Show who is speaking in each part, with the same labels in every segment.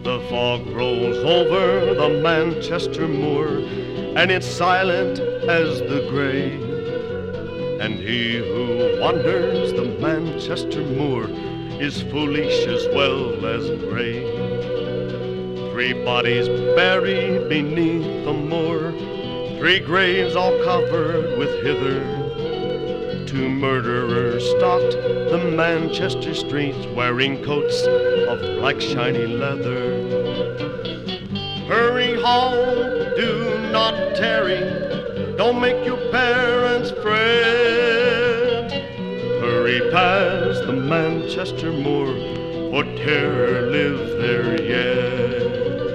Speaker 1: The fog rolls over the Manchester moor, and it's silent as the grave. And he who wanders the Manchester moor is foolish as well as brave. 3 bodies buried beneath the moor, 3 graves all covered with heather. 2 murderers stalked the Manchester streets, wearing coats of black shiny leather. Hurry home, do not tarry, don't make your parents fret. Hurry past the Manchester moor, for terror lives there yet.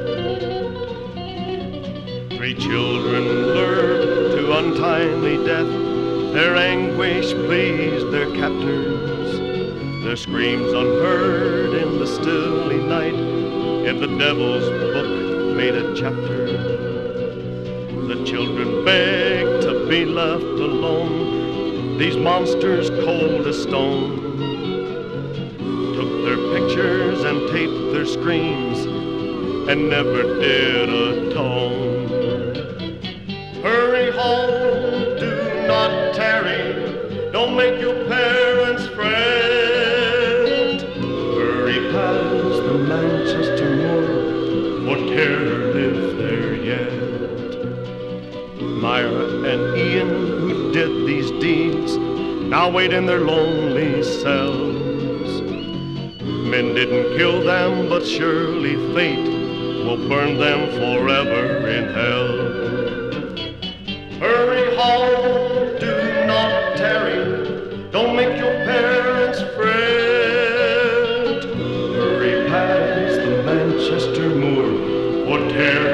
Speaker 1: 3 children lured to untimely death, their anguish pleased their captors, their screams unheard in the stilly night, in the devil's book made a chapter. The children begged to be left alone, these monsters cold as stone, took their pictures and taped their screams, and never did atone. Hurry home, do not tarry, don't make your parents fret. Hurry past the Manchester moor, for terror lives there yet. Myra and Ian, who did these deeds, now wait in their lonely cells. Men didn't kill them, but surely fate will burn them forever in hell. Hurry home, do not tarry, don't make your parents fret. Hurry past the Manchester moor, for terror